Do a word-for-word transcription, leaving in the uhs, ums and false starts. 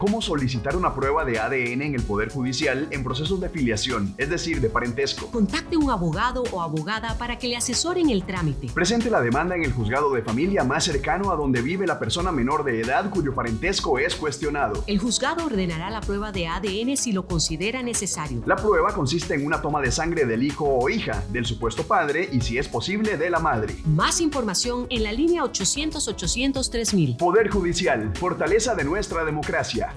¿Cómo solicitar una prueba de A D N en el Poder Judicial en procesos de filiación, es decir, de parentesco? Contacte un abogado o abogada para que le asesoren el trámite. Presente la demanda en el juzgado de familia más cercano a donde vive la persona menor de edad cuyo parentesco es cuestionado. El juzgado ordenará la prueba de A D N si lo considera necesario. La prueba consiste en una toma de sangre del hijo o hija, del supuesto padre y, si es posible, de la madre. Más información en la línea ochocientos, ochocientos, tres mil. Poder Judicial, fortaleza de nuestra democracia.